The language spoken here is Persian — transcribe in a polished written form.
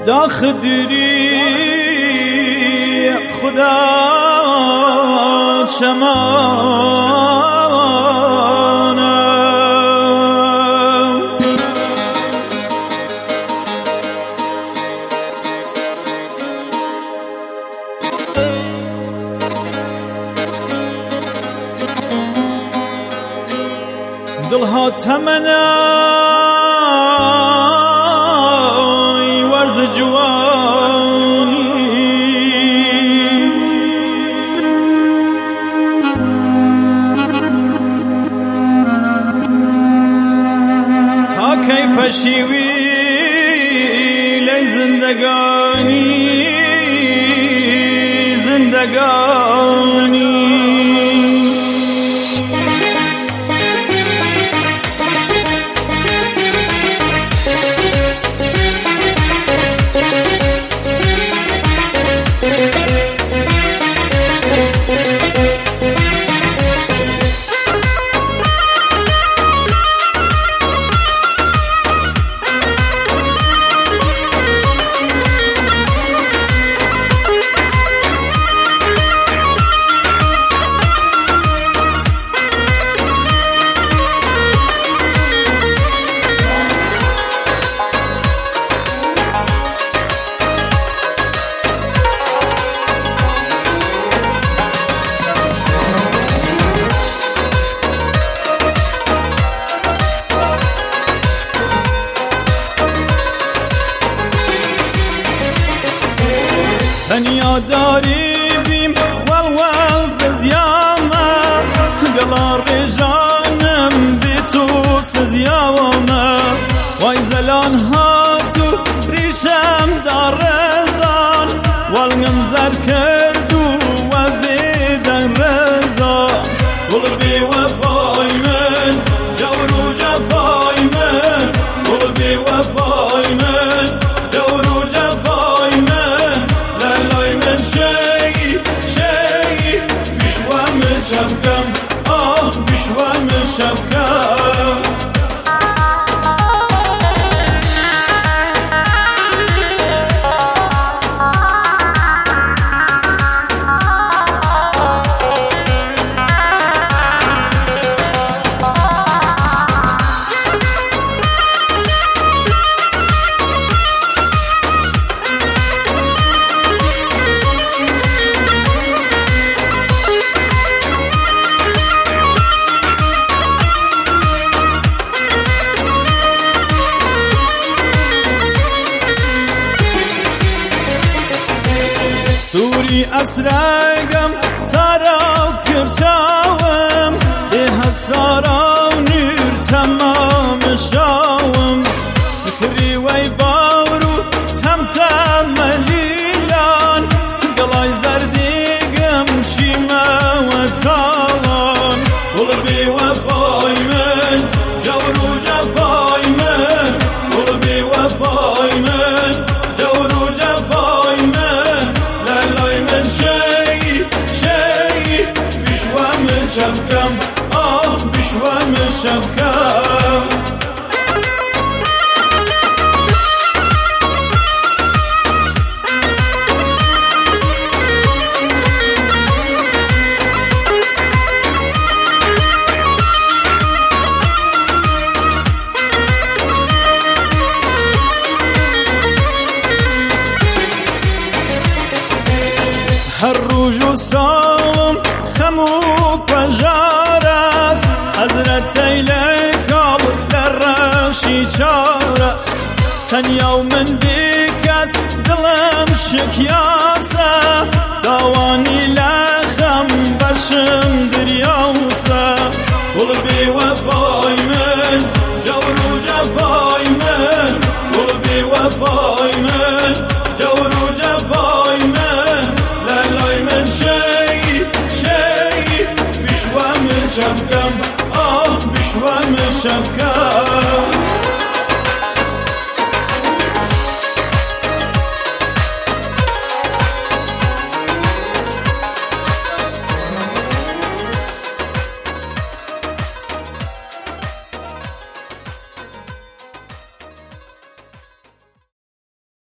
داخدری خدا چمانم دلها تمنای ورز جوانی تا کی پشیوی لی زندگانی تنیا داری بیم ول بزیامه دلار ریجانم بی تو سزیامه وای زلان ها تو ریشم دار رزان والگم زر کردو و بیدن رزان قلبی وفای من جور و جفای من قلبی وفای من جور و جفای من لالای من شی بشوام شبکم بشوام شبکم سوری اسرگم تارا کرچاوم به حسارا و نور تمام شاوم فکری وی باورو تم لیلان دلای زردیگم چیمه و تالان قلبی وفای من جور و جفای من قلبی وفای من جور و جفای من لالای من شی بشوام شبکم بشوام شبکم هر روز و سالم خمو پجارت حضرت ایلکال لرشی چارت تنیا و من بیکس دلم شکیاسه داوانی لخم بشم دریاسه قلبی وفا